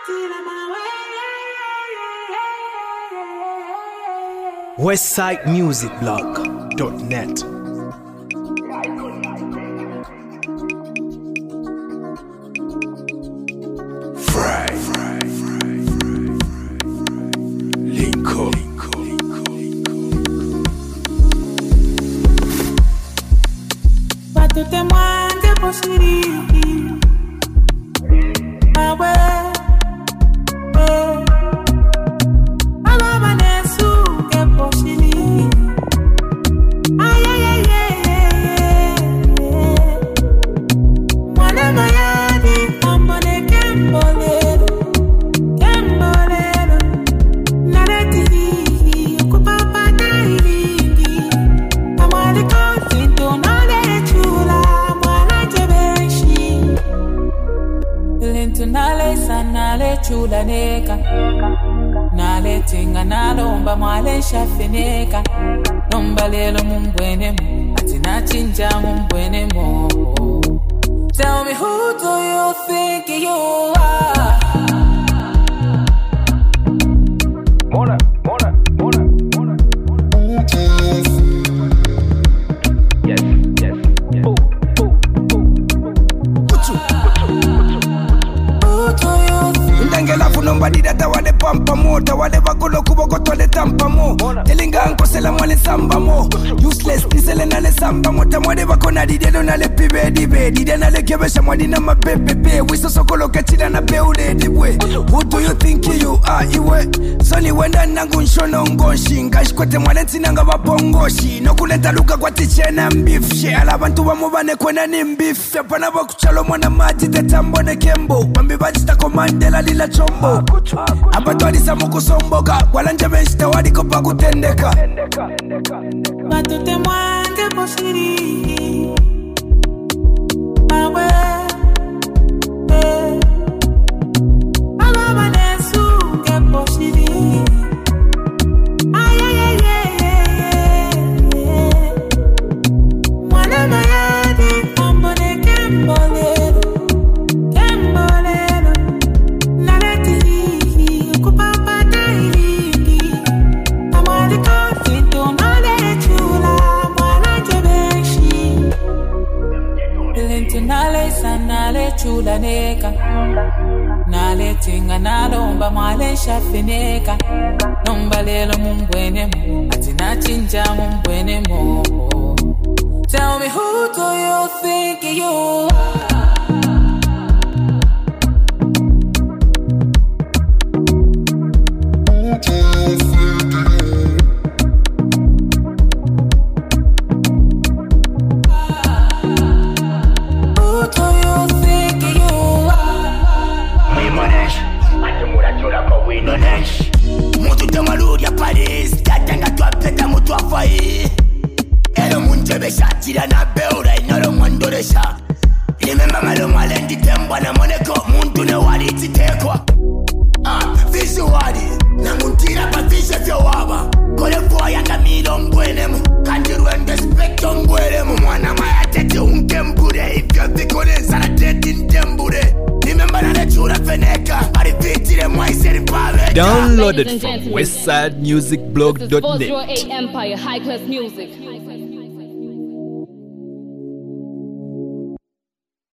westsidemusicblog.net. Naletinga nalomba mwale shafineka nomba lelo mumbwene mo atina chinja mumbwene mo. Tell me, who do you think you are? Mona. Yes. Nobody that wale pampa mo, ta wale bakolo kuboko to le tampa mo. Telinga anko sela mwale samba mo. Useless disele na le samba mo, ta mwade bakona didedo na le pibe dibe. Dide na le kebesha mwadi na mabebe. Wiso sokolo kachila na beule dibwe. Who do you think you are iwe? Soni wenda nangu nshono ngoshi. Ngashikote mwale ntinanga wapongoshi. Nokuleta luka kwa tichena mbif. She ala bantu wa mubane kwena ni mbif. Yapana bakuchalo mwana mati te tambo ne kembo. Bambi bachita komandela lila chombo. Abatwadi samuku somboga walanje benshite wadi kopa kutendeka batute mwange posiri awe alaba nesu ke posiri mwana mayadi ambone kembolero nale chula neka nale tinga nalomba mwale shafineka nomba lelo mumbwene mo atina chinja mumbwene mo. Tell me, who do you think you are? Mutu tamaluri ya Paris, tatanga tuapeta mutu afai. Elo munjebe shatira na beura inalo mwandoresha. Remember malo malendi temba na moneko muntu ne wali titekwa. Visi wadi, na muntira pa visi vyo waba. Kole fwa yanga milo mbwenemu, kandiruende spekto mbwenemu. Mwana maya tete unkembure, ifyo vikone zara tete ndembure. Downloaded from westsidemusicblog.net. Empire, high class music.